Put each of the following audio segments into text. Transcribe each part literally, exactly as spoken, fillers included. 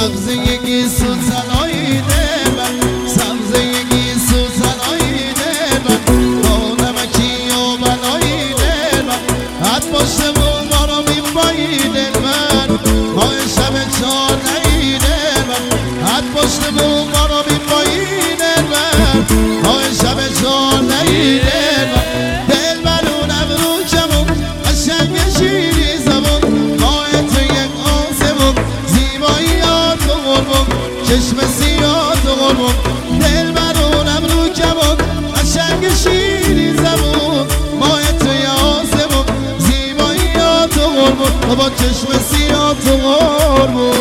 سبزگی سوزنای دلم سبزگی سوزنای دلم با نمکی و بلای دلم حد باشه و ما رو میبایی دلم ما شب چانه دلم حد باشه و ما رو میبایی دلم ما شب چانه دلم دل برونم رو کمون قشنگ شیری زبون ما تو یک آسمون زیبایی تو قربون چشم سیاه تو قربون دل برونم رو کمون قشنگ شیری زبون ما توی آسمون زیبایی تو قربون با چشم سیاه تو قربون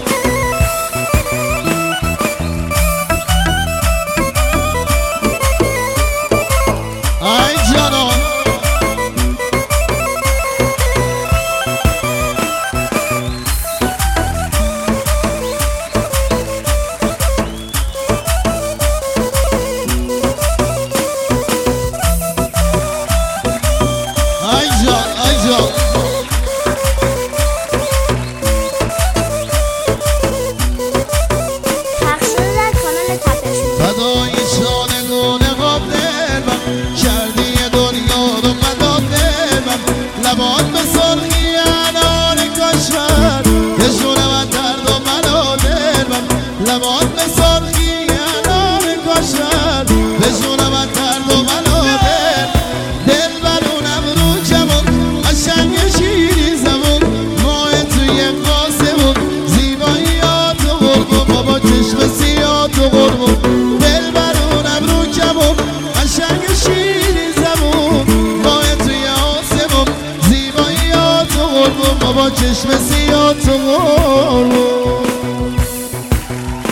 لبات به سرخی انار کشور که شونه و درد و منو دلم لبات به سرخی انار کشور که شونه و درد و منو دل دل برونم رو کمون قشنگ شیری زمون ماه توی قاسمون زیبایی ها تو قربون بابا چشم سیاه تو قربون دل برونم رو کمون قشنگ شیری زمون ماه توی آسمون بابا چشم سیاه تو قربون